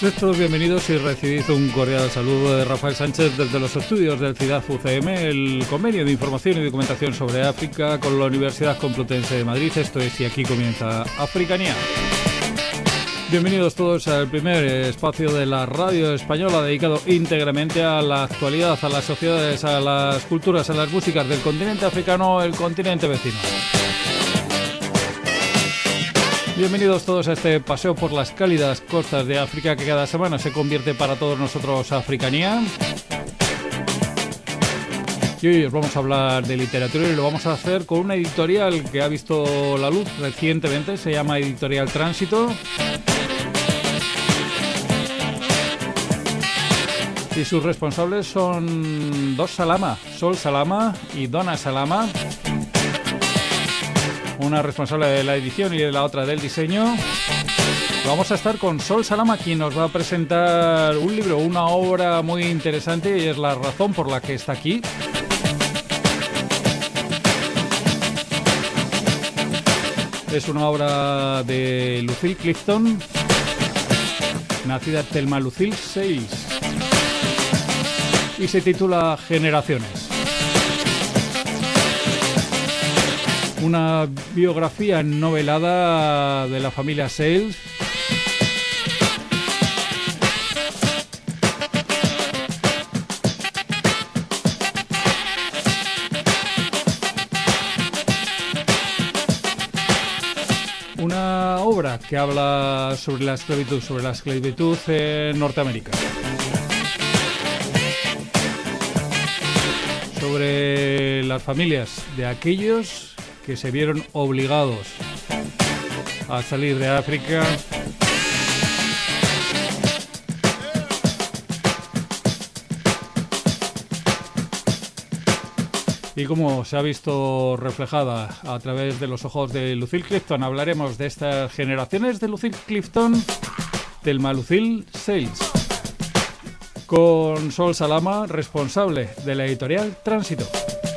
Sed todos bienvenidos y recibid un cordial saludo de Rafael Sánchez desde los estudios del CIDAF UCM, el convenio de información y documentación sobre África con la Universidad Complutense de Madrid. Esto es Y aquí comienza Africanía. Bienvenidos todos al primer espacio de la radio española dedicado íntegramente a la actualidad, a las sociedades, a las culturas, a las músicas del continente africano, el continente vecino. Bienvenidos todos a este paseo por las cálidas costas de África que cada semana se convierte para todos nosotros Africanía. Y hoy os vamos a hablar de literatura y lo vamos a hacer con una editorial que ha visto la luz recientemente, se llama Editorial Tránsito. Y sus responsables son dos Salama, Sol Salama y Donna Salama. Una responsable de la edición y la otra del diseño. Vamos a estar con Sol Salama, quien nos va a presentar un libro, una obra muy interesante y es la razón por la que está aquí. Es una obra de Lucille Clifton, nacida Thelma Lucille Sayles, y se titula Generaciones. Una biografía novelada de la familia Sayles. Una obra que habla sobre la esclavitud en Norteamérica. Sobre las familias de aquellos que se vieron obligados a salir de África y cómo se ha visto reflejada a través de los ojos de Lucille Clifton. Hablaremos de estas generaciones de Lucille Clifton, Thelma Lucille Sayles, con Sol Salama, responsable de la editorial Tránsito.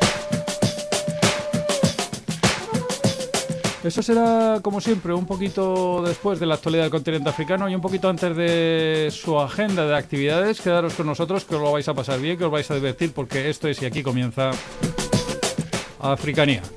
Eso será, como siempre, un poquito después de la actualidad del continente africano y un poquito antes de su agenda de actividades. Quedaros con nosotros, que os lo vais a pasar bien, que os vais a divertir, porque esto es Y aquí comienza Africanía.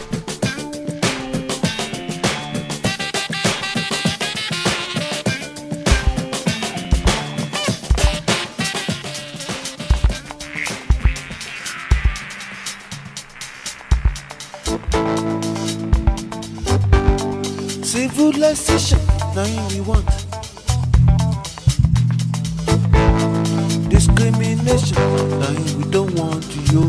Civilization, now we want discrimination, now we don't want you.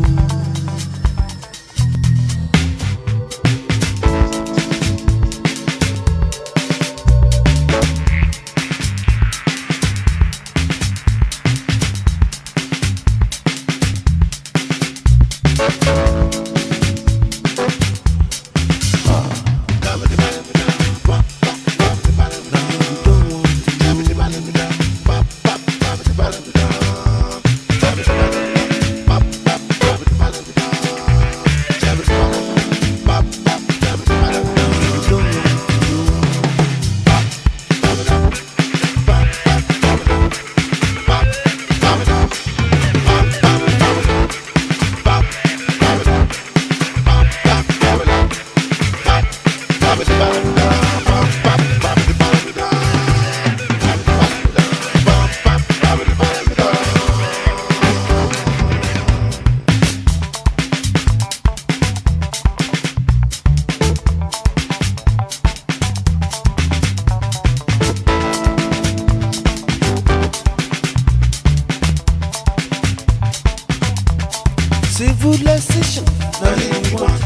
Civilization, now we want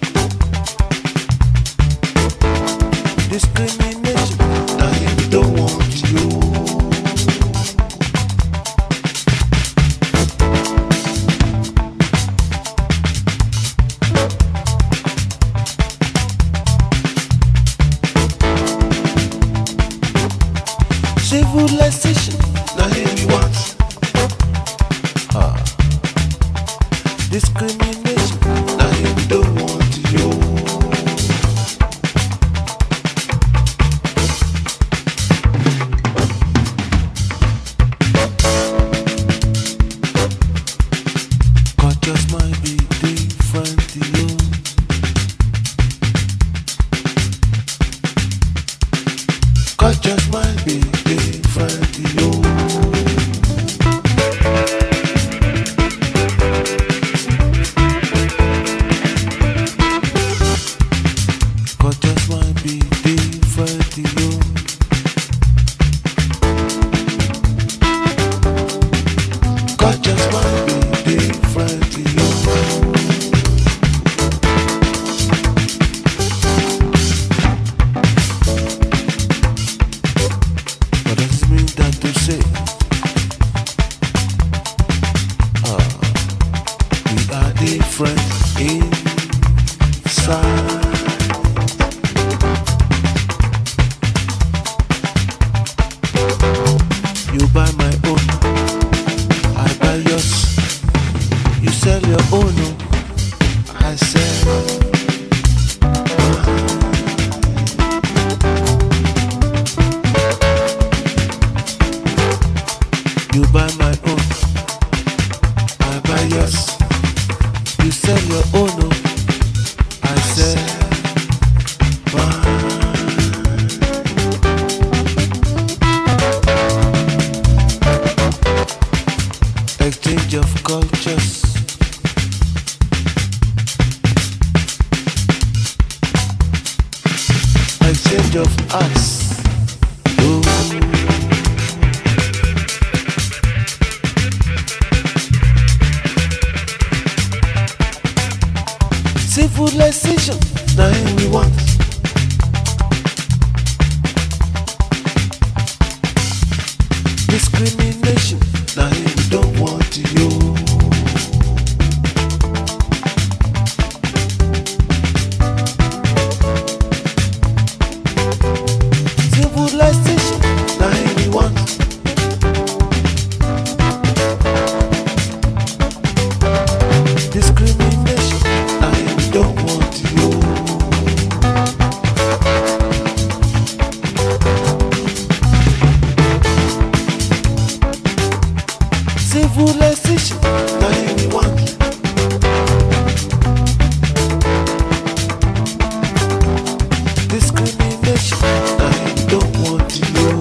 discrimination, now we don't want you. Civilization, now we want discrimination, now we don't want you. God just might be different, yo. God just might be different, yo. God just might be different, yo. What does it mean that to say? We are different inside. You buy my own, I buy yours. You sell your own, I sell mine. You buy my own, I buy yours. You sell your own, I sell mine. Exchange of cultures. Exchange of arts. Ooh. Civilization, now here we want. Discrimination, now here we don't want you. Civilization, now here we want. Discrimination, now here we don't want you. Civilization, now here we want. Discrimination, now here we don't want you.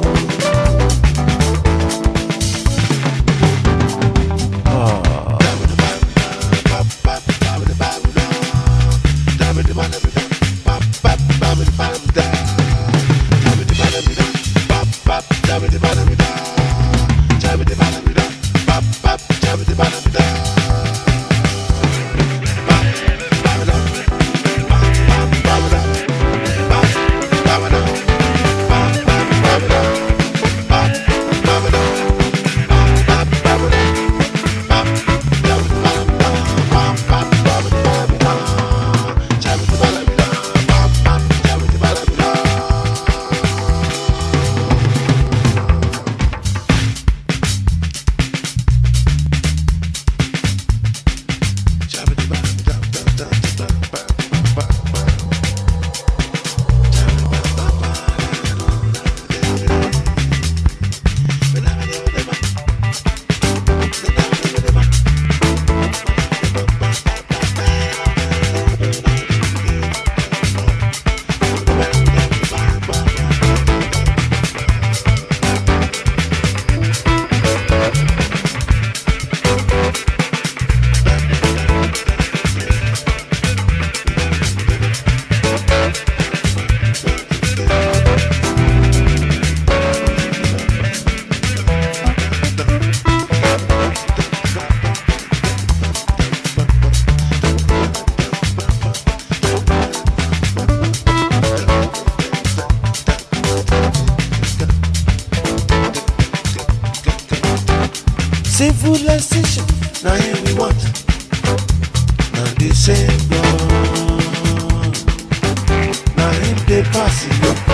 Civilization, now here we want. Now the same blood, now him they pass it up.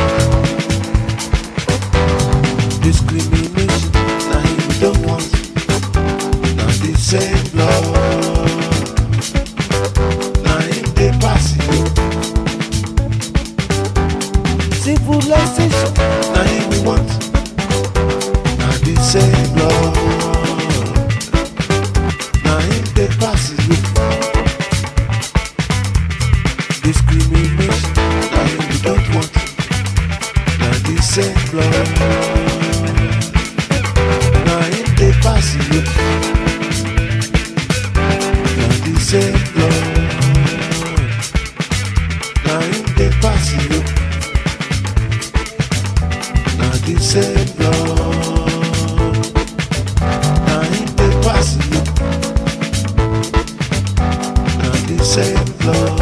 Discrimination, now him we don't want. Now the same blood, now him they pass it up. Civilization, now here we want. Now the same blood. They pass it with discrimination, now we don't want. Now they say vacío. Nadie sembló, nadie vacío. Nadie sembló, nadie vacío. Nadie sembló,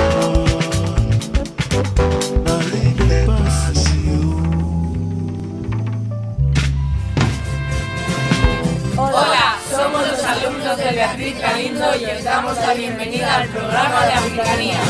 nadie vacío. Hola, somos los alumnos de Beatriz Galindo y os damos la bienvenida al programa de Africanía.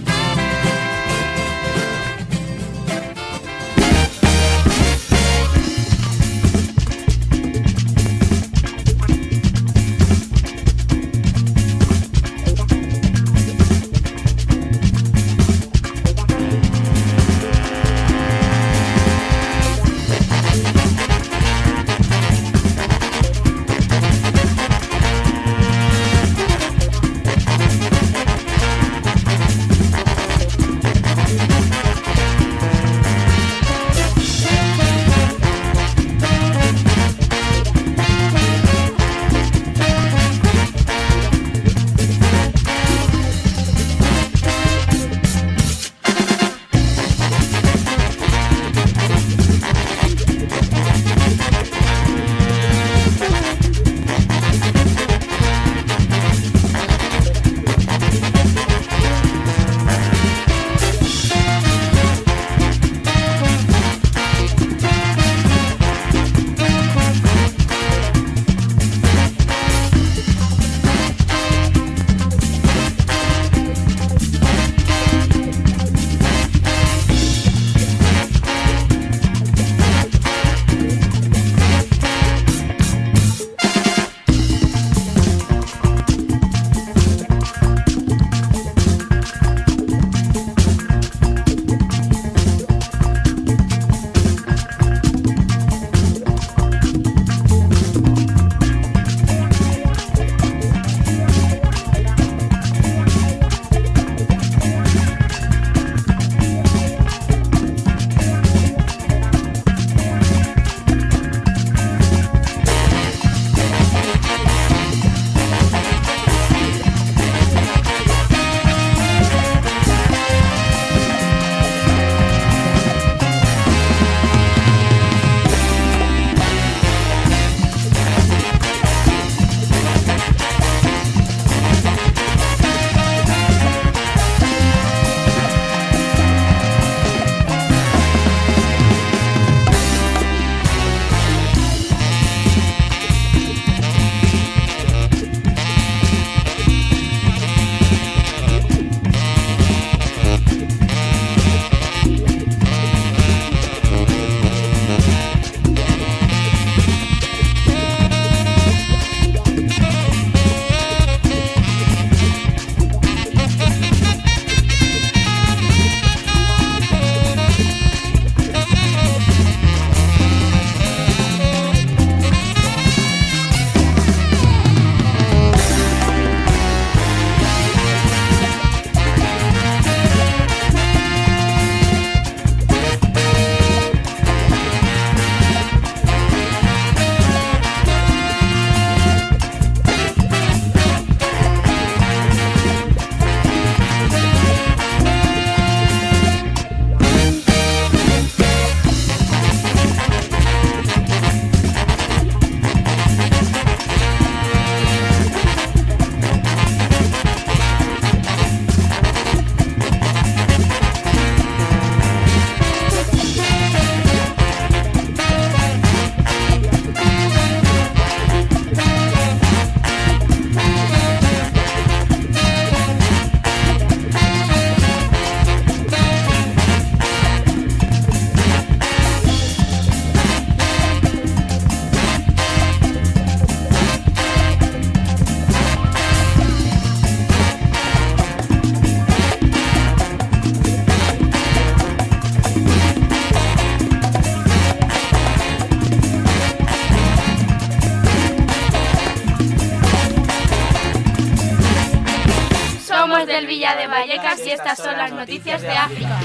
del Villa de Vallecas y estas son las noticias de África.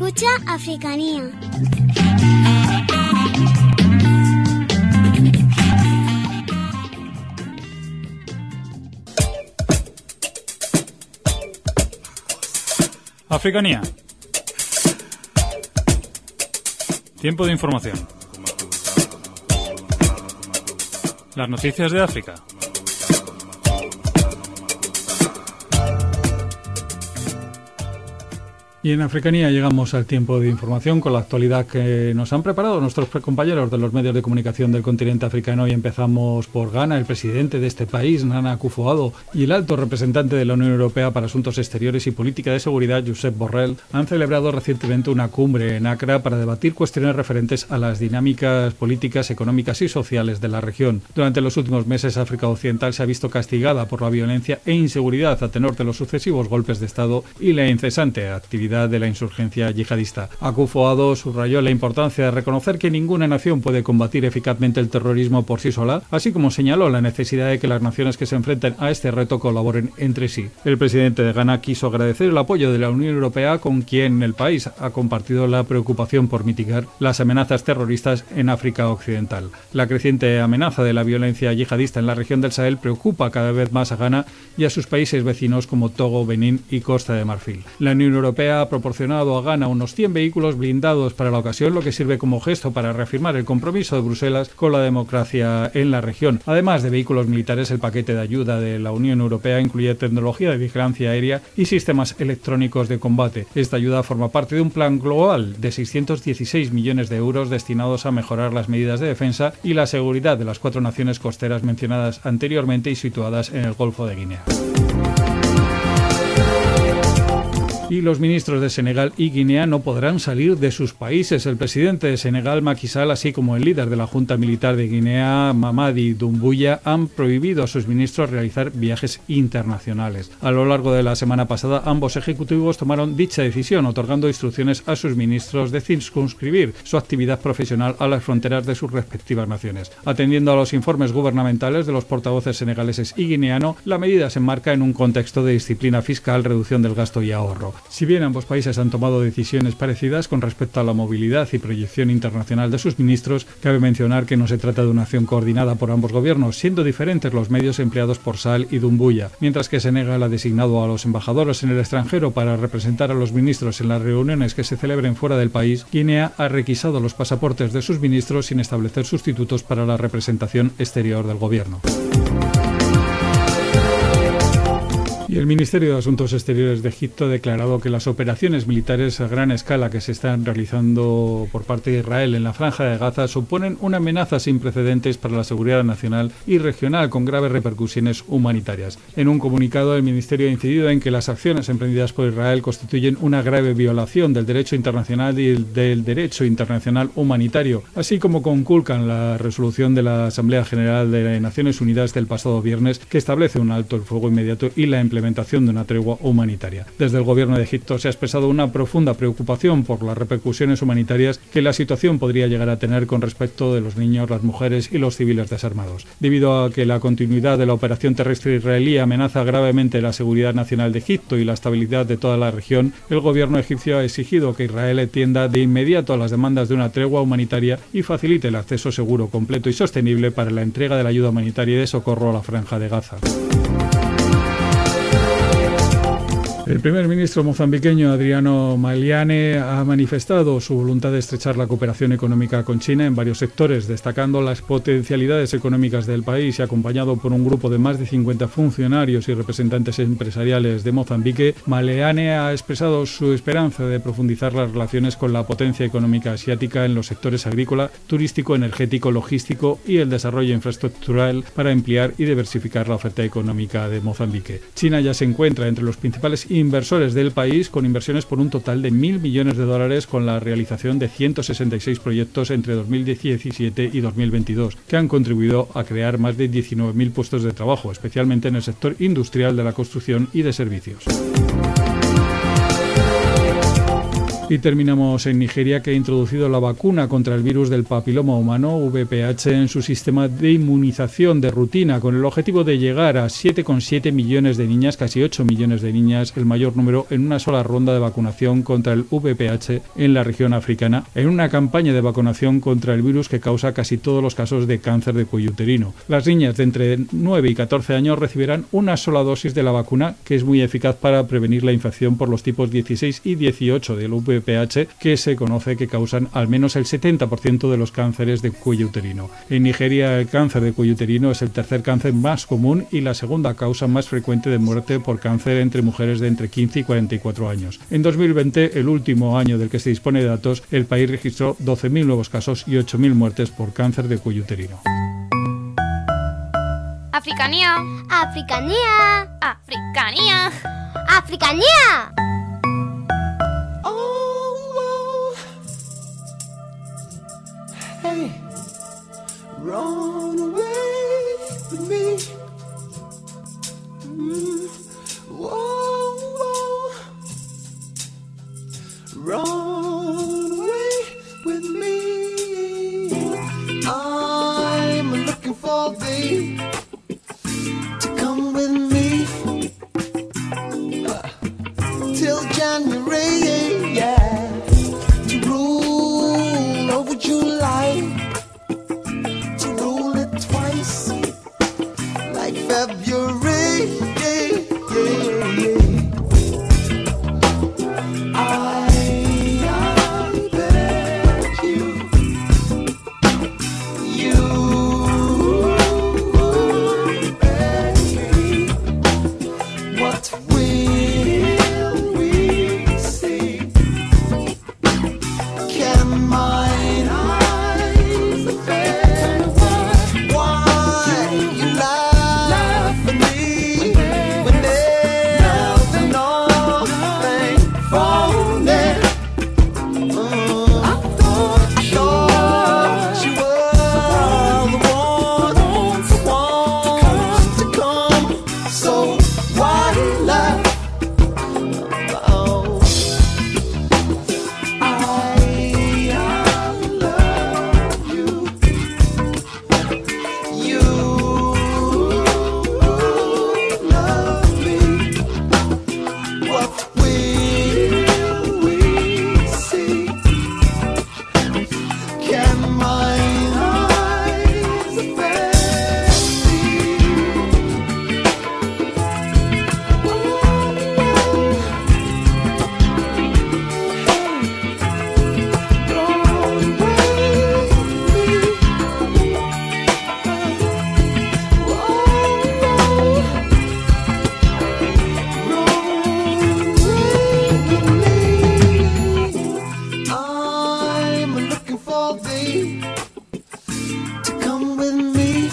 Escucha Africanía. Africanía. Tiempo de información. Las noticias de África. Y en Africanía llegamos al tiempo de información con la actualidad que nos han preparado nuestros compañeros de los medios de comunicación del continente africano. Y empezamos por Ghana. El presidente de este país, Nana Akufo-Addo, y el alto representante de la Unión Europea para Asuntos Exteriores y Política de Seguridad, Josep Borrell, han celebrado recientemente una cumbre en Accra para debatir cuestiones referentes a las dinámicas políticas, económicas y sociales de la región. Durante los últimos meses, África Occidental se ha visto castigada por la violencia e inseguridad a tenor de los sucesivos golpes de Estado y la incesante actividad de la insurgencia yihadista. Akufo-Addo subrayó la importancia de reconocer que ninguna nación puede combatir eficazmente el terrorismo por sí sola, así como señaló la necesidad de que las naciones que se enfrenten a este reto colaboren entre sí. El presidente de Ghana quiso agradecer el apoyo de la Unión Europea, con quien el país ha compartido la preocupación por mitigar las amenazas terroristas en África Occidental. La creciente amenaza de la violencia yihadista en la región del Sahel preocupa cada vez más a Ghana y a sus países vecinos como Togo, Benín y Costa de Marfil. La Unión Europea ha proporcionado a Ghana unos 100 vehículos blindados para la ocasión, lo que sirve como gesto para reafirmar el compromiso de Bruselas con la democracia en la región. Además de vehículos militares, el paquete de ayuda de la Unión Europea incluye tecnología de vigilancia aérea y sistemas electrónicos de combate. Esta ayuda forma parte de un plan global de 616 millones de euros destinados a mejorar las medidas de defensa y la seguridad de las 4 naciones costeras mencionadas anteriormente y situadas en el Golfo de Guinea. Y los ministros de Senegal y Guinea no podrán salir de sus países. El presidente de Senegal, Macky Sall, así como el líder de la Junta Militar de Guinea, Mamadi Doumbouya, han prohibido a sus ministros realizar viajes internacionales. A lo largo de la semana pasada, ambos ejecutivos tomaron dicha decisión, otorgando instrucciones a sus ministros de circunscribir su actividad profesional a las fronteras de sus respectivas naciones. Atendiendo a los informes gubernamentales de los portavoces senegaleses y guineano, la medida se enmarca en un contexto de disciplina fiscal, reducción del gasto y ahorro. Si bien ambos países han tomado decisiones parecidas con respecto a la movilidad y proyección internacional de sus ministros, cabe mencionar que no se trata de una acción coordinada por ambos gobiernos, siendo diferentes los medios empleados por Sall y Doumbouya. Mientras que Senegal ha designado a los embajadores en el extranjero para representar a los ministros en las reuniones que se celebren fuera del país, Guinea ha requisado los pasaportes de sus ministros sin establecer sustitutos para la representación exterior del gobierno. Y el Ministerio de Asuntos Exteriores de Egipto ha declarado que las operaciones militares a gran escala que se están realizando por parte de Israel en la Franja de Gaza suponen una amenaza sin precedentes para la seguridad nacional y regional, con graves repercusiones humanitarias. En un comunicado, el Ministerio ha incidido en que las acciones emprendidas por Israel constituyen una grave violación del derecho internacional y del derecho internacional humanitario, así como conculcan la resolución de la Asamblea General de Naciones Unidas del pasado viernes, que establece un alto el fuego inmediato y la implementación de una tregua humanitaria. Desde el gobierno de Egipto se ha expresado una profunda preocupación por las repercusiones humanitarias que la situación podría llegar a tener con respecto de los niños, las mujeres y los civiles desarmados. Debido a que la continuidad de la operación terrestre israelí amenaza gravemente la seguridad nacional de Egipto y la estabilidad de toda la región, el gobierno egipcio ha exigido que Israel atienda de inmediato a las demandas de una tregua humanitaria y facilite el acceso seguro, completo y sostenible para la entrega de la ayuda humanitaria y de socorro a la Franja de Gaza. El primer ministro mozambiqueño, Adriano Maliane, ha manifestado su voluntad de estrechar la cooperación económica con China en varios sectores, destacando las potencialidades económicas del país y acompañado por un grupo de más de 50 funcionarios y representantes empresariales de Mozambique. Maliane ha expresado su esperanza de profundizar las relaciones con la potencia económica asiática en los sectores agrícola, turístico, energético, logístico y el desarrollo infraestructural para ampliar y diversificar la oferta económica de Mozambique. China ya se encuentra entre los principales inversores del país, con inversiones por un total de $1.000 millones con la realización de 166 proyectos entre 2017 y 2022, que han contribuido a crear más de 19.000 puestos de trabajo, especialmente en el sector industrial, de la construcción y de servicios. Y terminamos en Nigeria, que ha introducido la vacuna contra el virus del papiloma humano, VPH, en su sistema de inmunización de rutina, con el objetivo de llegar a 7,7 millones de niñas, casi 8 millones de niñas, el mayor número en una sola ronda de vacunación contra el VPH en la región africana, en una campaña de vacunación contra el virus que causa casi todos los casos de cáncer de cuello uterino. Las niñas de entre 9 y 14 años recibirán una sola dosis de la vacuna, que es muy eficaz para prevenir la infección por los tipos 16 y 18 del VPH, que se conoce que causan al menos el 70% de los cánceres de cuello uterino. En Nigeria, el cáncer de cuello uterino es el tercer cáncer más común y la segunda causa más frecuente de muerte por cáncer entre mujeres de entre 15 y 44 años. En 2020, el último año del que se dispone de datos, el país registró 12.000 nuevos casos y 8.000 muertes por cáncer de cuello uterino. Africanía. Africanía. Africanía. Africanía. Hey, run away with me. Whoa, whoa. Run away with me. I'm looking for thee to come with me till January, yeah. To rule over July, to rule it twice, like February, yeah, yeah, yeah. I bet you bet me. What will we see? Can mine eyes offend? Why you laugh at me when there's nothing phony? I thought you were the one to come. So why laugh? Oh, I love you. You love me. What will we see? Can mine eyes offend thee? I'm looking for thee to come with me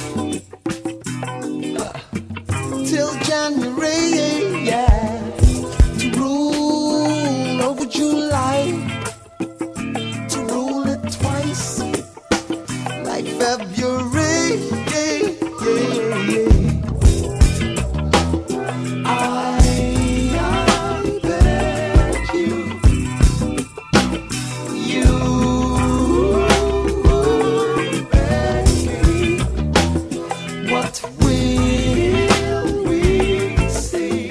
till January, yeah. To rule over July, to rule it twice, like February, yeah, yeah, yeah. I bet you bet me. What will we see?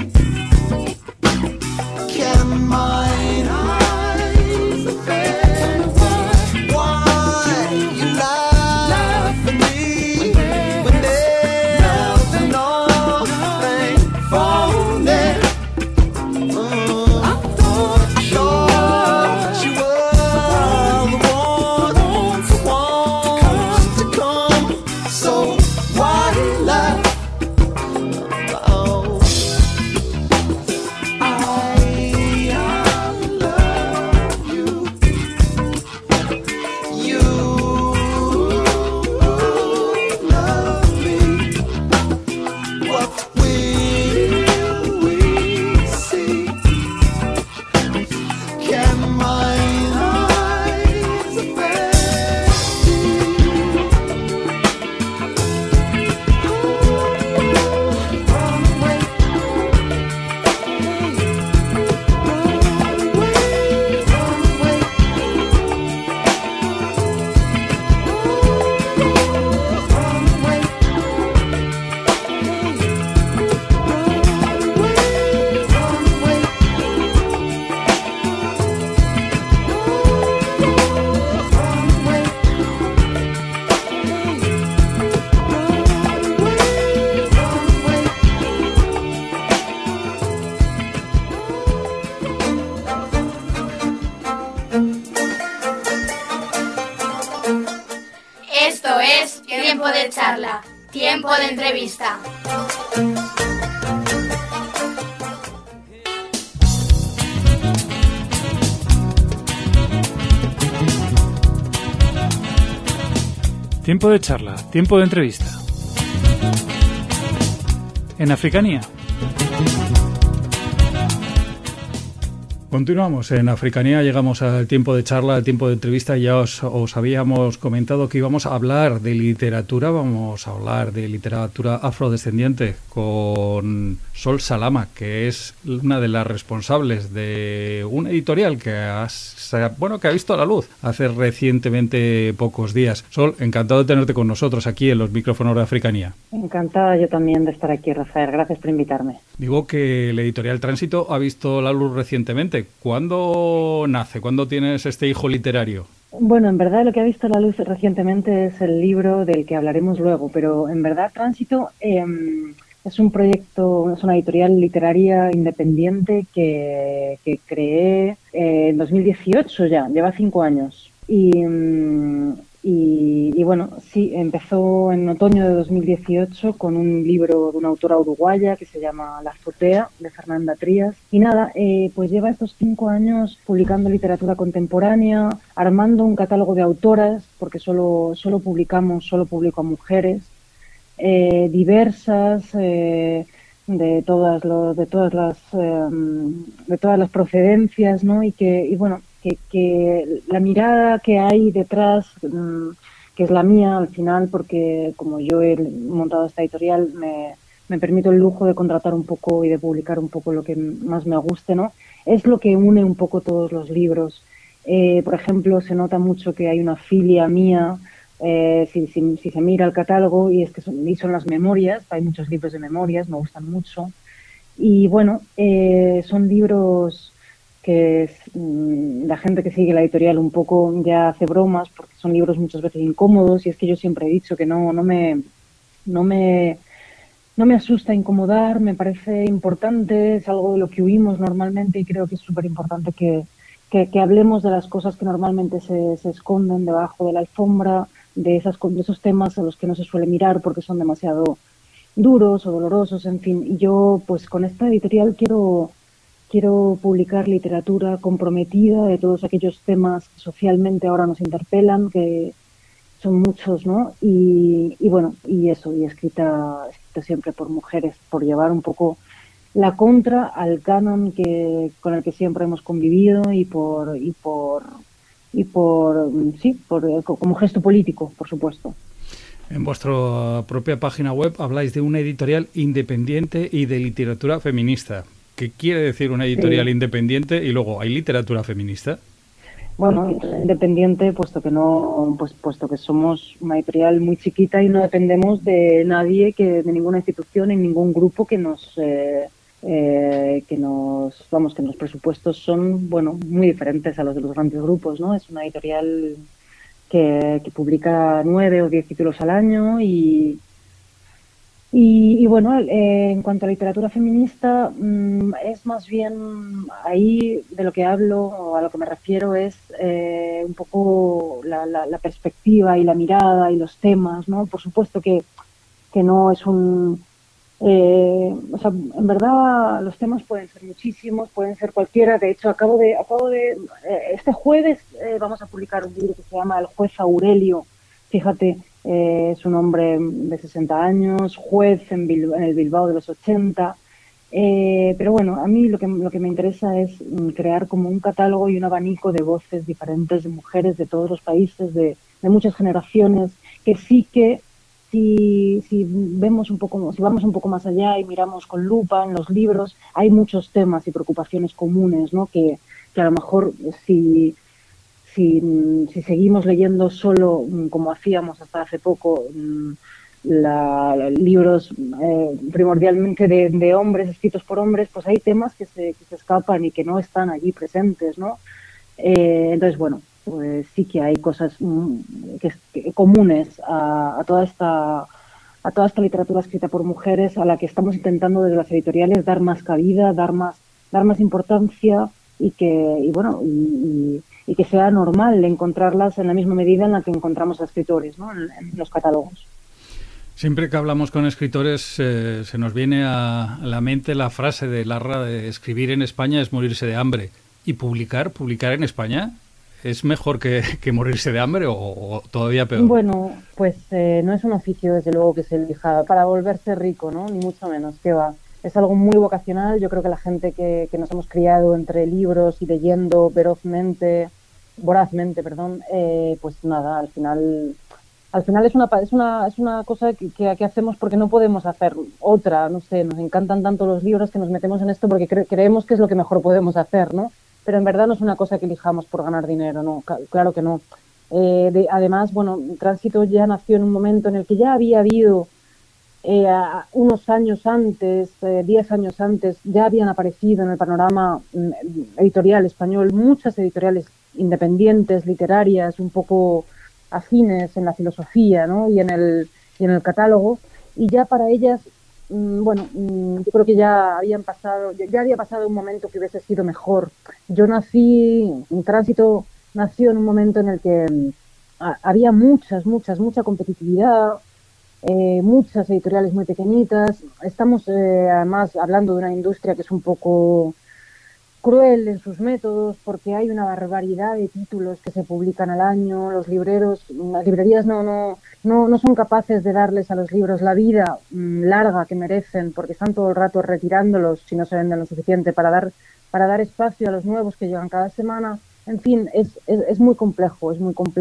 Can mine eyes offend? Why you laugh at me when there's Esto es Tiempo de Charla, Tiempo de Entrevista. Tiempo de charla, tiempo de entrevista. En Africanía. Continuamos en Africanía, llegamos al tiempo de charla, al tiempo de entrevista. Ya os habíamos comentado que íbamos a hablar de literatura, vamos a hablar de literatura afrodescendiente con Sol Salama, que es una de las responsables de un editorial que ha visto la luz hace recientemente pocos días. Sol, encantado de tenerte con nosotros aquí en los micrófonos de Africanía. Encantada yo también de estar aquí, Rafael. Gracias por invitarme. Digo que el editorial Tránsito ha visto la luz recientemente. ¿Cuándo nace? ¿Cuándo tienes este hijo literario? Bueno, en verdad lo que ha visto la luz recientemente es el libro del que hablaremos luego, pero en verdad Tránsito es un proyecto, es una editorial literaria independiente que creé en 2018 ya, lleva 5 años. Y bueno, sí, empezó en otoño de 2018 con un libro de una autora uruguaya que se llama La Azotea, de Fernanda Trías. Y nada, pues lleva estos 5 años publicando literatura contemporánea, armando un catálogo de autoras, porque solo publico a mujeres, diversas, de todas las procedencias, ¿no? Y bueno, que la mirada que hay detrás, que es la mía al final, porque como yo he montado esta editorial, me permito el lujo de contratar un poco y de publicar un poco lo que más me guste, ¿no? Es lo que une un poco todos los libros. Por ejemplo, se nota mucho que hay una filia mía, si se mira el catálogo, y son las memorias. Hay muchos libros de memorias, me gustan mucho. Y bueno, son libros que la gente que sigue la editorial un poco ya hace bromas, porque son libros muchas veces incómodos, y es que yo siempre he dicho que no me asusta incomodar, me parece importante, es algo de lo que huimos normalmente, y creo que es súper importante que hablemos de las cosas que normalmente se esconden debajo de la alfombra, de esos temas a los que no se suele mirar porque son demasiado duros o dolorosos, en fin. Y yo, pues con esta editorial quiero publicar literatura comprometida de todos aquellos temas que socialmente ahora nos interpelan, que son muchos, ¿no? Y bueno, y escrita siempre por mujeres, por llevar un poco la contra al canon con el que siempre hemos convivido, como gesto político, por supuesto. En vuestra propia página web habláis de una editorial independiente y de literatura feminista. ¿Qué quiere decir una editorial independiente? Y luego, ¿hay literatura feminista? Bueno, independiente, puesto que somos una editorial muy chiquita y no dependemos de nadie, de ninguna institución, ni ningún grupo que los presupuestos son, bueno, muy diferentes a los de los grandes grupos, ¿no? Es una editorial que publica 9 o 10 títulos al año y bueno, en cuanto a literatura feminista, es más bien ahí de lo que hablo, o a lo que me refiero, es un poco la perspectiva y la mirada y los temas, ¿no? Por supuesto que no es en verdad los temas pueden ser muchísimos, pueden ser cualquiera. De hecho, este jueves vamos a publicar un libro que se llama El juez Aurelio. Fíjate, es un hombre de 60 años, juez en el Bilbao de los 80. Pero bueno, a mí lo que me interesa es crear como un catálogo y un abanico de voces diferentes de mujeres de todos los países, de muchas generaciones, que sí que si vamos un poco más allá y miramos con lupa en los libros, hay muchos temas y preocupaciones comunes, ¿no? Que a lo mejor si seguimos leyendo solo, como hacíamos hasta hace poco, libros primordialmente de hombres, escritos por hombres, pues hay temas que se escapan y que no están allí presentes, ¿no? Entonces, bueno, pues sí que hay cosas comunes a toda esta literatura escrita por mujeres, a la que estamos intentando desde las editoriales dar más cabida, dar más importancia, y y que sea normal encontrarlas en la misma medida en la que encontramos a escritores, ¿no? En los catálogos. Siempre que hablamos con escritores se nos viene a la mente la frase de Larra de escribir en España es morirse de hambre. ¿Y publicar en España es mejor que morirse de hambre o todavía peor? Bueno, pues no es un oficio desde luego que se elija para volverse rico, ¿no? Ni mucho menos, que va. Es algo muy vocacional. Yo creo que la gente que nos hemos criado entre libros y leyendo vorazmente, pues nada, al final es una cosa que hacemos porque no podemos hacer otra, no sé, nos encantan tanto los libros que nos metemos en esto porque creemos que es lo que mejor podemos hacer, ¿no? Pero en verdad no es una cosa que elijamos por ganar dinero, no, claro que no. Además, bueno, Tránsito ya nació en un momento en el que ya había habido unos años antes, 10 años antes, ya habían aparecido en el panorama editorial español muchas editoriales independientes, literarias, un poco afines en la filosofía, ¿no? y en el catálogo, y ya para ellas, yo creo que ya había pasado un momento que hubiese sido mejor. Yo Tránsito nació en un momento en el que había mucha competitividad, muchas editoriales muy pequeñitas. Estamos además hablando de una industria que es un poco cruel en sus métodos porque hay una barbaridad de títulos que se publican al año. Las librerías no son capaces de darles a los libros la vida larga que merecen porque están todo el rato retirándolos si no se venden lo suficiente para dar espacio a los nuevos que llegan cada semana. En fin, es muy complejo,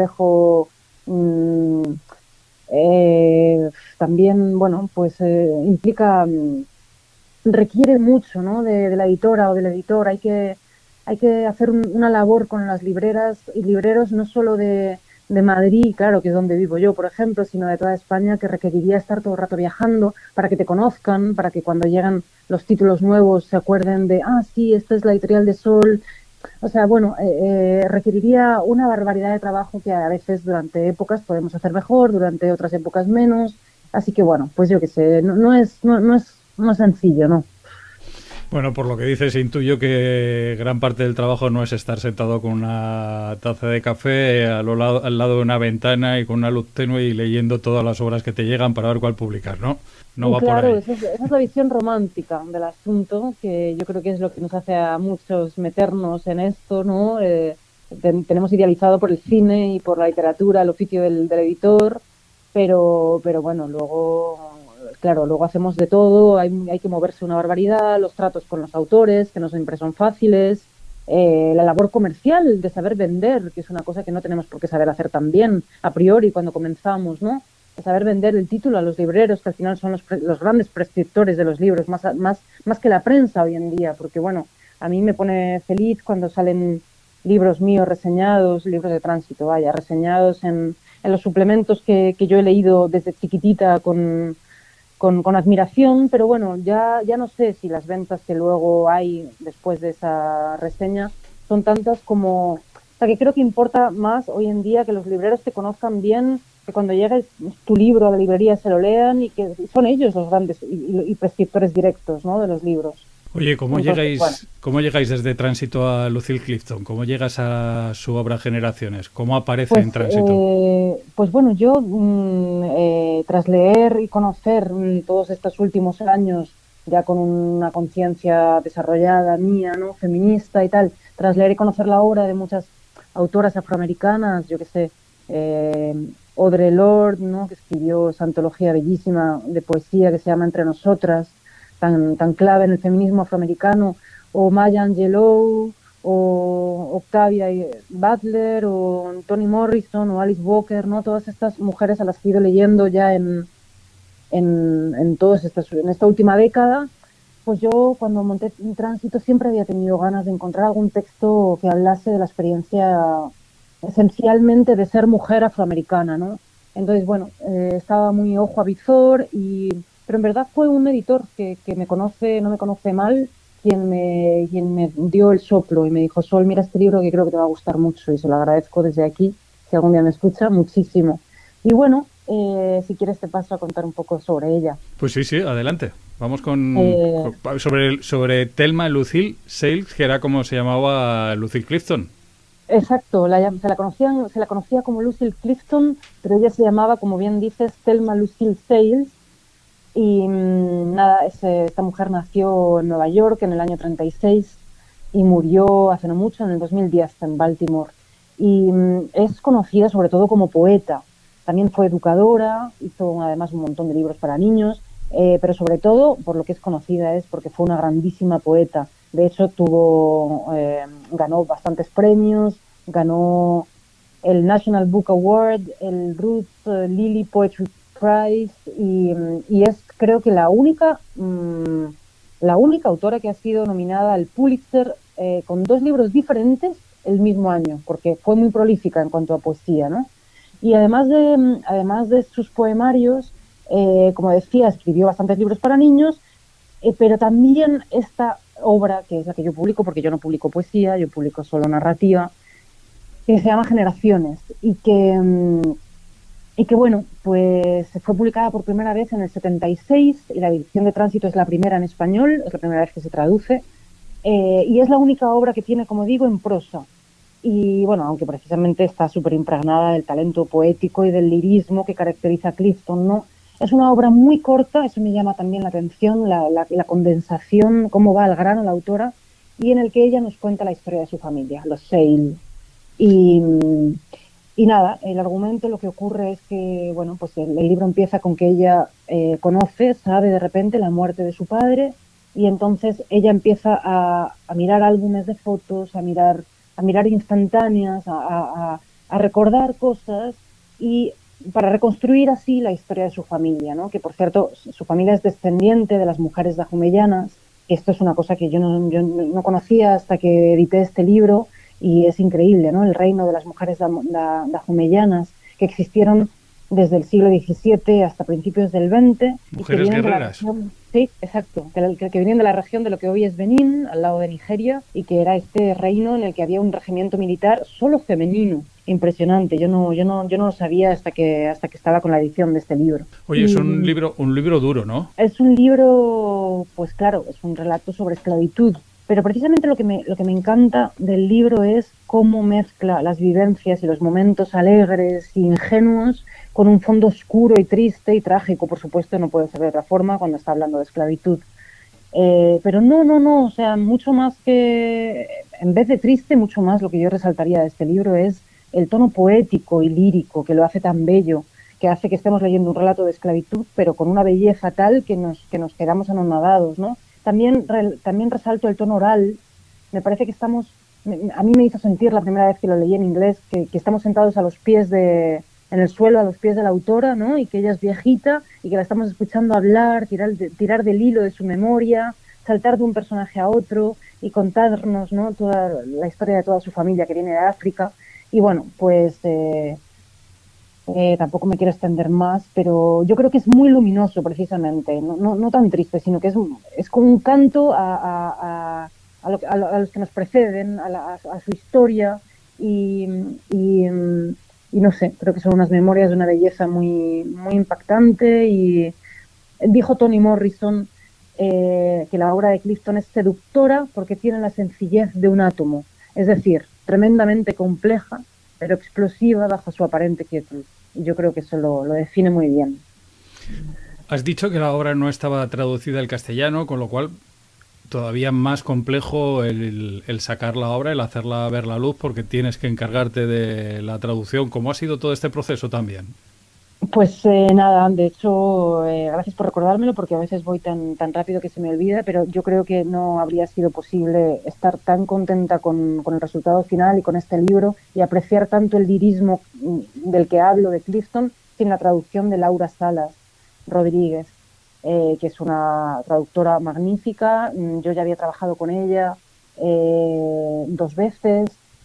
también, implica, requiere mucho, ¿no? de la editora o del editor. Hay que hacer una labor con las libreras y libreros no solo de Madrid, claro, que es donde vivo yo, por ejemplo, sino de toda España, que requeriría estar todo el rato viajando para que te conozcan, para que cuando llegan los títulos nuevos se acuerden de, sí, esta es la editorial de Sol. O sea, requeriría una barbaridad de trabajo que a veces durante épocas podemos hacer mejor, durante otras épocas menos. Así que pues yo qué sé, no es sencillo, ¿no? Bueno, por lo que dices, intuyo que gran parte del trabajo no es estar sentado con una taza de café al lado de una ventana y con una luz tenue y leyendo todas las obras que te llegan para ver cuál publicar, ¿no? No va claro, por ahí. Esa es la visión romántica del asunto, que yo creo que es lo que nos hace a muchos meternos en esto, ¿no? Tenemos idealizado por el cine y por la literatura el oficio del editor, pero bueno, luego hacemos de todo, hay que moverse una barbaridad, los tratos con los autores, que no siempre son fáciles, la labor comercial de saber vender, que es una cosa que no tenemos por qué saber hacer tan bien a priori cuando comenzamos, ¿no? De saber vender el título a los libreros, que al final son los grandes prescriptores de los libros, más que la prensa hoy en día, porque a mí me pone feliz cuando salen libros míos reseñados, libros de Tránsito, reseñados en los suplementos que yo he leído desde chiquitita con admiración, pero ya no sé si las ventas que luego hay después de esa reseña son tantas como... O sea, que creo que importa más hoy en día que los libreros te conozcan bien, que cuando llegue tu libro a la librería se lo lean y que son ellos los grandes y prescriptores directos, ¿no? de los libros. Oye, ¿cómo llegáis desde Tránsito a Lucille Clifton? ¿Cómo llegas a su obra Generaciones? ¿Cómo aparece en Tránsito? Yo tras leer y conocer todos estos últimos años, ya con una conciencia desarrollada mía, ¿no? feminista y tal, tras leer y conocer la obra de muchas autoras afroamericanas, yo que sé, Audre Lorde, ¿no? que escribió esa antología bellísima de poesía que se llama Entre Nosotras, tan clave en el feminismo afroamericano, o Maya Angelou, o Octavia Butler, o Toni Morrison, o Alice Walker, ¿no? Todas estas mujeres a las que he ido leyendo ya en esta última década. Pues yo cuando monté Tránsito siempre había tenido ganas de encontrar algún texto que hablase de la experiencia esencialmente de ser mujer afroamericana, ¿no? Entonces, estaba muy ojo a visor, pero en verdad fue un editor que no me conoce mal, quien me dio el soplo y me dijo: Sol, mira este libro que creo que te va a gustar mucho, y se lo agradezco desde aquí, si algún día me escucha, muchísimo. Y si quieres te paso a contar un poco sobre ella. Pues sí, adelante. Vamos sobre Thelma Lucille Sales, que era como se llamaba Lucille Clifton. exacto, se la conocía como Lucille Clifton, pero ella se llamaba, como bien dices, Thelma Lucille Sayles. Y nada, esta mujer nació en Nueva York en el año 36 y murió hace no mucho, en el 2010, en Baltimore. Y es conocida sobre todo como poeta. También fue educadora, hizo además un montón de libros para niños, pero sobre todo, por lo que es conocida, es porque fue una grandísima poeta. De hecho, ganó bastantes premios, ganó el National Book Award, el Ruth Lilly Poetry Prize y es creo que la única autora que ha sido nominada al Pulitzer con 2 libros diferentes el mismo año, porque fue muy prolífica en cuanto a poesía, ¿no? Y además de sus poemarios, como decía, escribió bastantes libros para niños, pero también esta obra, que es la que yo publico, porque yo no publico poesía, yo publico solo narrativa, que se llama Generaciones y que bueno, pues fue publicada por primera vez en el 76 y la edición de Tránsito es la primera en español, es la primera vez que se traduce y es la única obra que tiene, como digo, en prosa. Y bueno, aunque precisamente está súper impregnada del talento poético y del lirismo que caracteriza a Clifton, ¿no? Es una obra muy corta, eso me llama también la atención, la condensación, cómo va al grano la autora, y en el que ella nos cuenta la historia de su familia, los Sale. Y, y nada, el argumento lo que ocurre es que, bueno, pues el libro empieza con que ella sabe de repente la muerte de su padre, y entonces ella empieza a mirar álbumes de fotos, a mirar instantáneas, a recordar cosas y para reconstruir así la historia de su familia, ¿no? Que por cierto, su familia es descendiente de las mujeres dajumeyanas. Esto es una cosa que yo no conocía hasta que edité este libro y es increíble, ¿no? El reino de las mujeres dajumeyanas que existieron desde el siglo XVII hasta principios del XX. Mujeres guerreras. Sí, exacto, que venían de la región de lo que hoy es Benín, al lado de Nigeria, y que era este reino en el que había un regimiento militar solo femenino. Impresionante, yo no lo sabía hasta que estaba con la edición de este libro. Oye, es un libro duro, ¿no? Es un libro, pues claro, es un relato sobre esclavitud, pero precisamente lo que me encanta del libro es cómo mezcla las vivencias y los momentos alegres y ingenuos con un fondo oscuro y triste y trágico, por supuesto, no puede ser de otra forma cuando está hablando de esclavitud. Pero no, o sea, mucho más que, en vez de triste, mucho más lo que yo resaltaría de este libro es el tono poético y lírico que lo hace tan bello, que hace que estemos leyendo un relato de esclavitud, pero con una belleza tal que nos quedamos anonadados, ¿no? También resalto el tono oral. Me parece que a mí me hizo sentir la primera vez que lo leí en inglés, que estamos sentados en el suelo a los pies de la autora, ¿no? Y que ella es viejita y que la estamos escuchando hablar, tirar del hilo de su memoria, saltar de un personaje a otro y contarnos, ¿no? Toda la historia de toda su familia que viene de África. Y bueno, pues tampoco me quiero extender más, pero yo creo que es muy luminoso precisamente, no tan triste, sino que es como un canto a los que nos preceden, a su historia y no sé, creo que son unas memorias de una belleza muy, muy impactante. Y dijo Toni Morrison que la obra de Clifton es seductora porque tiene la sencillez de un átomo, es decir, tremendamente compleja, pero explosiva bajo su aparente quietud. Y yo creo que eso lo define muy bien. Has dicho que la obra no estaba traducida al castellano, con lo cual todavía más complejo el sacar la obra, el hacerla ver la luz, porque tienes que encargarte de la traducción. ¿Cómo ha sido todo este proceso también? Pues nada, de hecho, gracias por recordármelo, porque a veces voy tan rápido que se me olvida, pero yo creo que no habría sido posible estar tan contenta con el resultado final y con este libro y apreciar tanto el lirismo del que hablo de Clifton sin la traducción de Laura Salas Rodríguez, que es una traductora magnífica. Yo ya había trabajado con ella 2 veces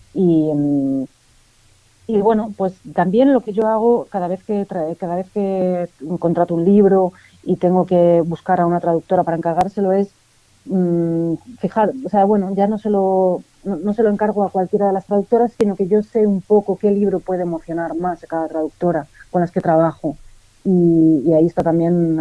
y bueno, pues también lo que yo hago cada vez que contrato un libro y tengo que buscar a una traductora para encargárselo es fijar, o sea, bueno, ya no se lo encargo a cualquiera de las traductoras, sino que yo sé un poco qué libro puede emocionar más a cada traductora con las que trabajo. Y ahí está también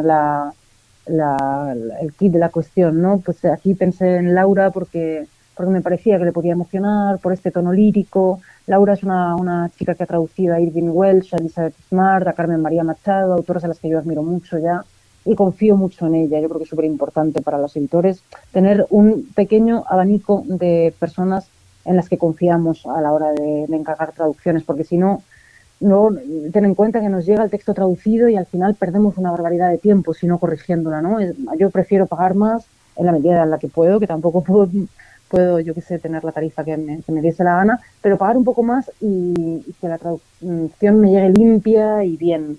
el kit de la cuestión, ¿no? Pues aquí pensé en Laura porque me parecía que le podía emocionar por este tono lírico, Laura es una chica que ha traducido a Irving Welsh, a Elizabeth Smart, a Carmen María Machado, autoras a las que yo admiro mucho ya, y confío mucho en ella. Yo creo que es súper importante para los editores tener un pequeño abanico de personas en las que confiamos a la hora de encargar traducciones, porque si no, ten en cuenta que nos llega el texto traducido y al final perdemos una barbaridad de tiempo si no corrigiéndola, ¿no? Yo prefiero pagar más en la medida en la que puedo, que tampoco puedo yo qué sé, tener la tarifa que me diese la gana, pero pagar un poco más y que la traducción me llegue limpia y bien.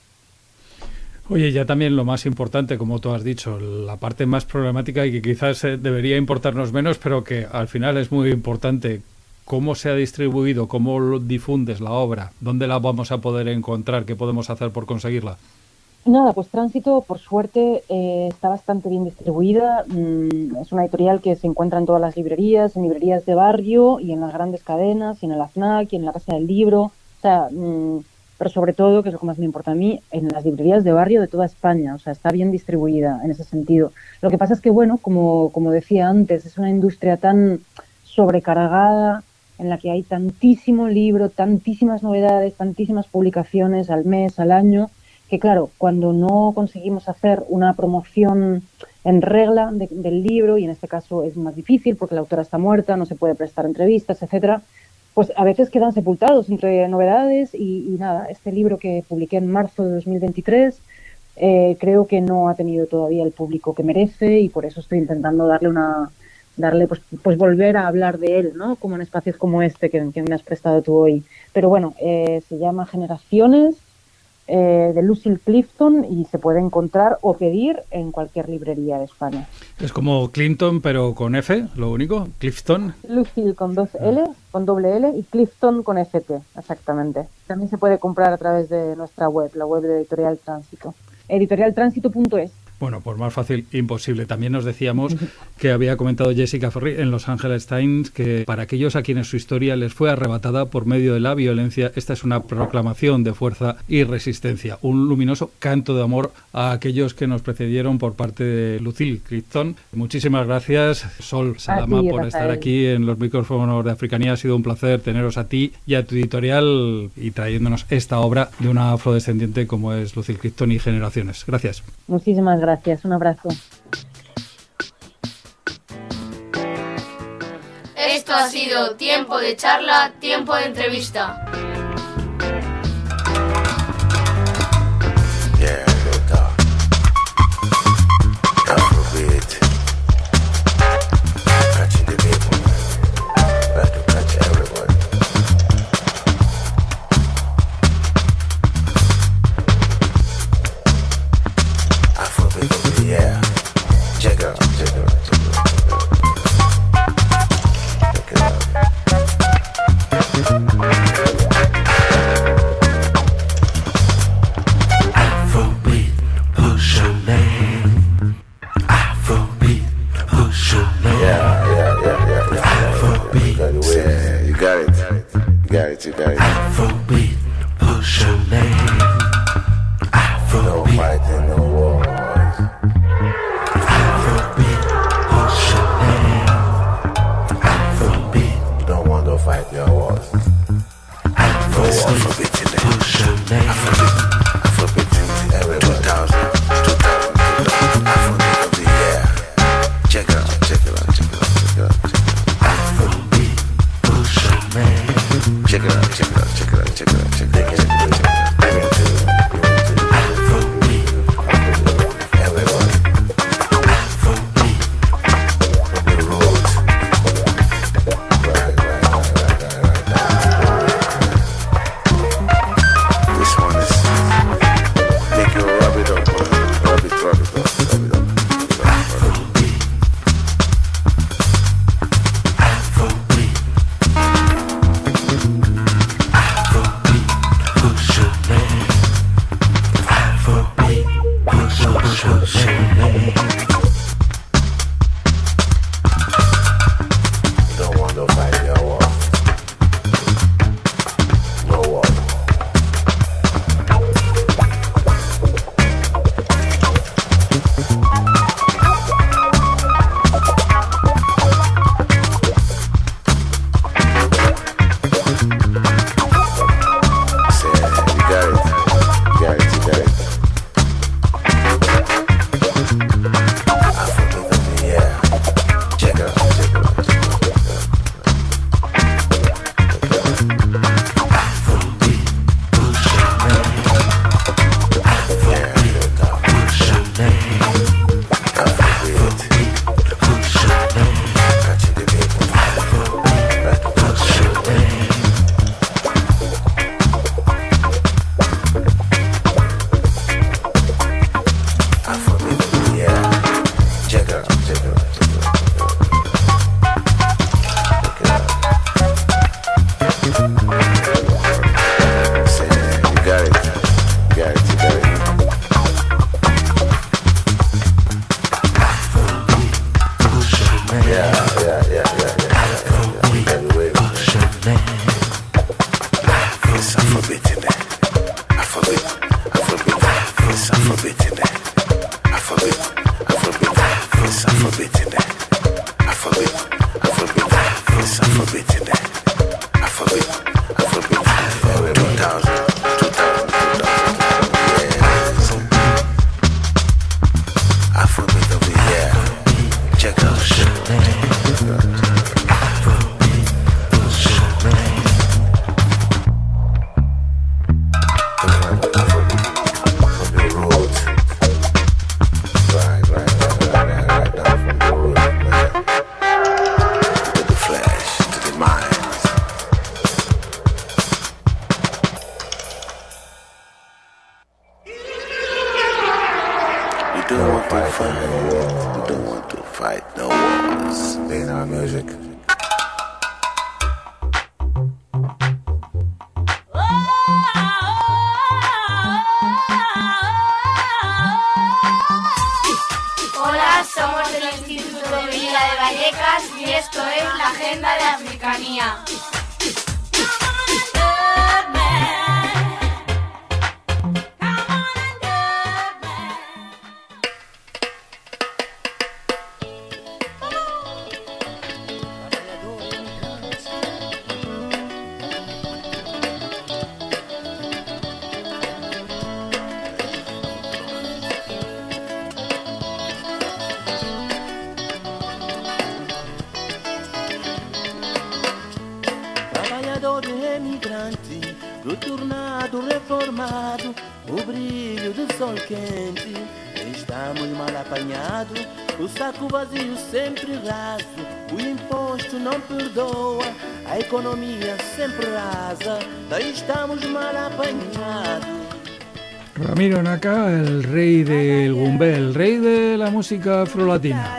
Oye, ya también lo más importante, como tú has dicho, la parte más problemática y que quizás debería importarnos menos, pero que al final es muy importante. ¿Cómo se ha distribuido? ¿Cómo lo difundes la obra? ¿Dónde la vamos a poder encontrar? ¿Qué podemos hacer por conseguirla? Nada, pues Tránsito, por suerte, está bastante bien distribuida. Es una editorial que se encuentra en todas las librerías, en librerías de barrio y en las grandes cadenas, y en el AFNAC y en la Casa del Libro. O sea, pero sobre todo, que es lo que más me importa a mí, en las librerías de barrio de toda España. O sea, está bien distribuida en ese sentido. Lo que pasa es que, bueno, como decía antes, es una industria tan sobrecargada, en la que hay tantísimo libro, tantísimas novedades, tantísimas publicaciones al mes, al año, que claro, cuando no conseguimos hacer una promoción en regla del libro, y en este caso es más difícil porque la autora está muerta, no se puede prestar entrevistas, etcétera, pues a veces quedan sepultados entre novedades y nada, este libro que publiqué en marzo de 2023 creo que no ha tenido todavía el público que merece y por eso estoy intentando darle pues volver a hablar de él, ¿no? Como en espacios como este que me has prestado tú hoy. Pero bueno, se llama Generaciones, de Lucille Clifton, y se puede encontrar o pedir en cualquier librería de España. Es como Clinton, pero con F, lo único, Clifton. Lucille con 2 L, con doble L, y Clifton con FT, exactamente. También se puede comprar a través de nuestra web, la web de Editorial Tránsito, editorialtránsito.es. Bueno, pues más fácil, imposible. También nos decíamos que había comentado Jessica Ferri en Los Angeles Times que para aquellos a quienes su historia les fue arrebatada por medio de la violencia, esta es una proclamación de fuerza y resistencia, un luminoso canto de amor a aquellos que nos precedieron por parte de Lucille Clifton. Muchísimas gracias, Sol Salama, por Rafael, estar aquí en los micrófonos de Africanía. Ha sido un placer teneros a ti y a tu editorial y trayéndonos esta obra de una afrodescendiente como es Lucille Clifton y Generaciones. Gracias. Muchísimas gracias. Un abrazo. Esto ha sido Tiempo de Charla, Tiempo de Entrevista. Hola, somos del Instituto de Villa de Vallecas y esto es la Agenda de Africanía. Tornado reformado, o brilho do sol quente. Estamos mal apanhados, o saco vazio sempre raso. O imposto não perdoa, a economia sempre rasa. Daí estamos mal apanhados. Ramiro Naka, el rey del gumbé, el rey de la música afrolatina.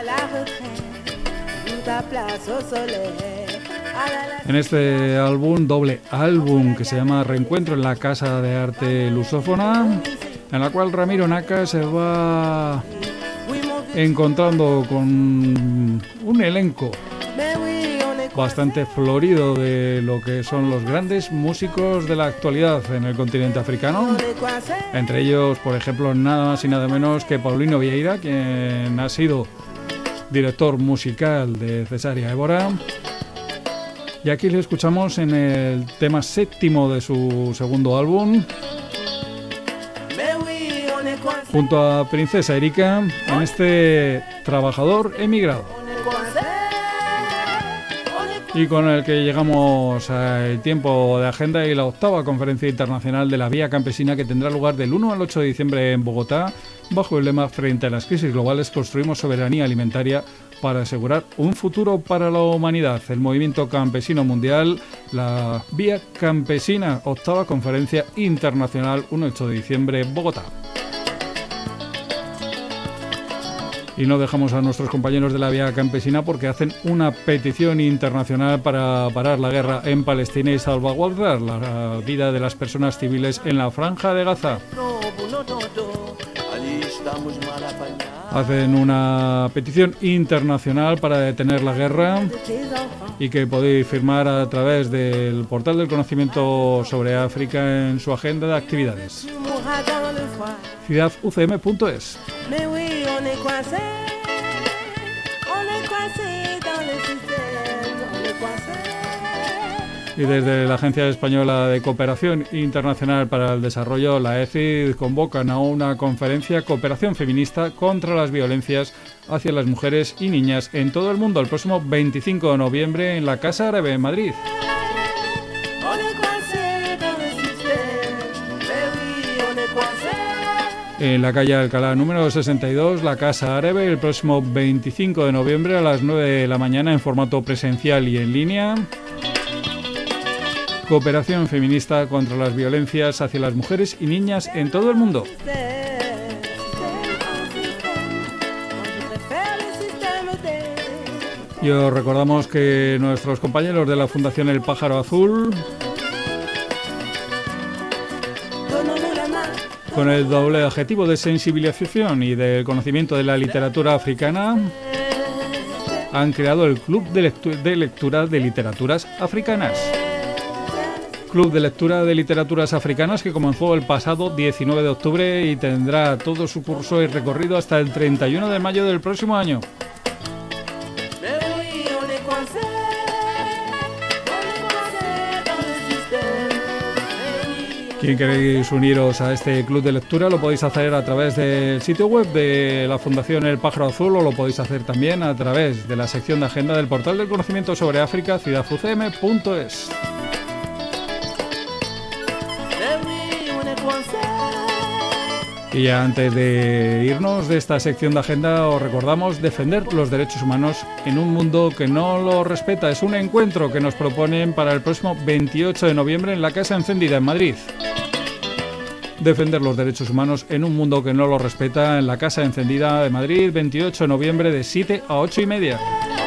En este álbum, doble álbum, que se llama Reencuentro en la Casa de Arte Lusófona, en la cual Ramiro Naka se va encontrando con un elenco bastante florido de lo que son los grandes músicos de la actualidad en el continente africano. Entre ellos, por ejemplo, nada más y nada menos que Paulino Vieira, quien ha sido director musical de Cesárea Évora. Y aquí le escuchamos en el tema séptimo de su segundo álbum, junto a Princesa Erika, en este Trabajador Emigrado. Y con el que llegamos al tiempo de agenda y la octava conferencia internacional de la Vía Campesina, que tendrá lugar del 1 al 8 de diciembre en Bogotá, bajo el lema "Frente a las crisis globales, construimos soberanía alimentaria para asegurar un futuro para la humanidad". El movimiento campesino mundial, la Vía Campesina, octava conferencia internacional, 1-8 de diciembre, Bogotá. Y no dejamos a nuestros compañeros de la Vía Campesina porque hacen una petición internacional para parar la guerra en Palestina y salvaguardar la vida de las personas civiles en la Franja de Gaza. Hacen una petición internacional para detener la guerra y que podéis firmar a través del portal del conocimiento sobre África en su agenda de actividades. ciudaducm.es. Y desde la Agencia Española de Cooperación Internacional para el Desarrollo, la ECID, convocan a una conferencia Cooperación Feminista contra las violencias hacia las mujeres y niñas en todo el mundo el próximo 25 de noviembre en la Casa Árabe en Madrid. En la calle Alcalá número 62, la Casa Árabe, el próximo 25 de noviembre a las 9 de la mañana en formato presencial y en línea. Cooperación feminista contra las violencias hacia las mujeres y niñas en todo el mundo. Y os recordamos que nuestros compañeros de la Fundación El Pájaro Azul, con el doble objetivo de sensibilización y del conocimiento de la literatura africana, han creado el Club de Lectura de Literaturas Africanas, Club de Lectura de Literaturas Africanas, que comenzó el pasado 19 de octubre y tendrá todo su curso y recorrido hasta el 31 de mayo del próximo año. Si queréis uniros a este club de lectura, lo podéis hacer a través del sitio web de la Fundación El Pájaro Azul, o lo podéis hacer también a través de la sección de agenda del portal del conocimiento sobre África, ciudaducm.es. Y ya antes de irnos de esta sección de agenda, os recordamos defender los derechos humanos en un mundo que no lo respeta. Es un encuentro que nos proponen para el próximo 28 de noviembre en la Casa Encendida en Madrid. Defender los derechos humanos en un mundo que no lo respeta, en la Casa Encendida de Madrid, 28 de noviembre de 7 a 8:30.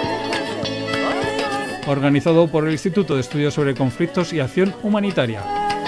Organizado por el Instituto de Estudios sobre Conflictos y Acción Humanitaria.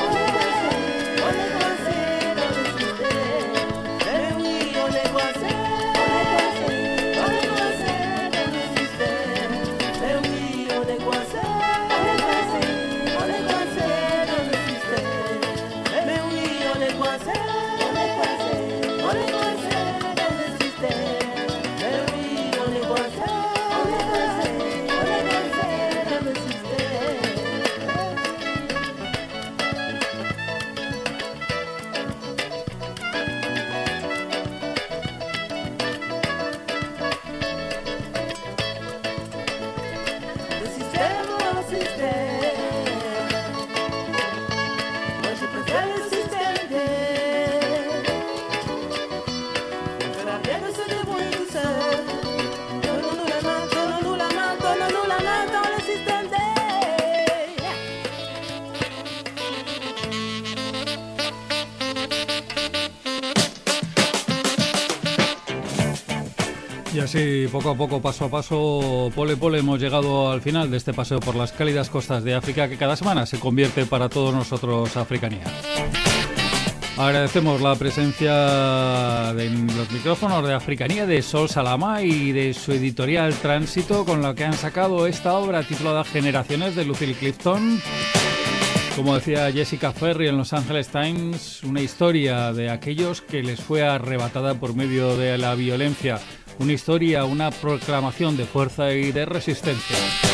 Y así, poco a poco, paso a paso, pole pole, hemos llegado al final de este paseo por las cálidas costas de África, que cada semana se convierte para todos nosotros Africanía. Agradecemos la presencia en los micrófonos de Africanía de Sol Salama y de su editorial Tránsito, con la que han sacado esta obra titulada Generaciones, de Lucille Clifton. Como decía Jessica Ferry en Los Angeles Times, una historia de aquellos que les fue arrebatada por medio de la violencia. Una historia, una proclamación de fuerza y de resistencia.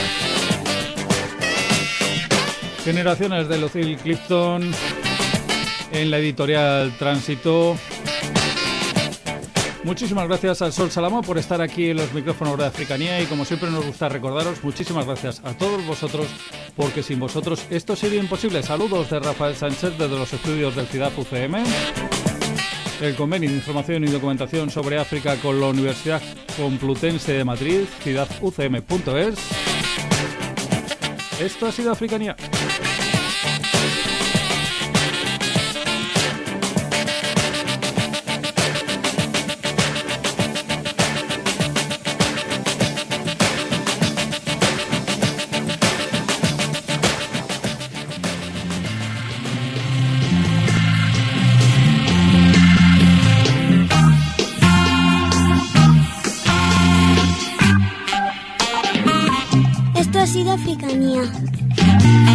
Generaciones de Lucille Clifton en la editorial Tránsito. Muchísimas gracias a Sol Salama por estar aquí en los micrófonos de Africanía, y como siempre nos gusta recordaros, muchísimas gracias a todos vosotros, porque sin vosotros esto sería imposible. Saludos de Rafael Sánchez desde los estudios del CIDAD UCM. El convenio de información y documentación sobre África con la Universidad Complutense de Madrid, ciudaducm.es. Esto ha sido Africanía. Esto ha sido Africanía.